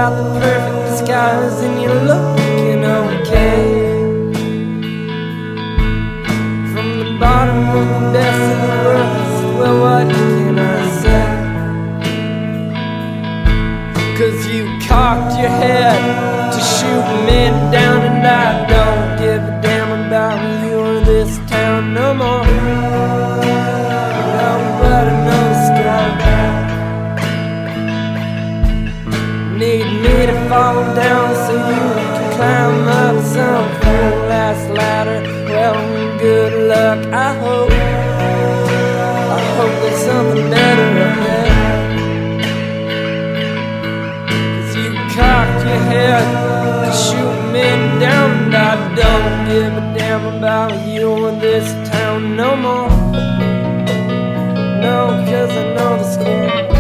out the perfect disguise and you're looking okay. From the bottom of the best of the worst, well, what can I say? 'Cause you cocked your head to shoot men down, and I don't give a damn about you or this town no more. Nobody knows the score. Need me to fall down so you can climb up some fool last ladder. Well, good luck, I hope there's something better up there. 'Cause you cocked your head to shoot men down, and I don't give a damn about you or this town no more. No, 'cause I know the score.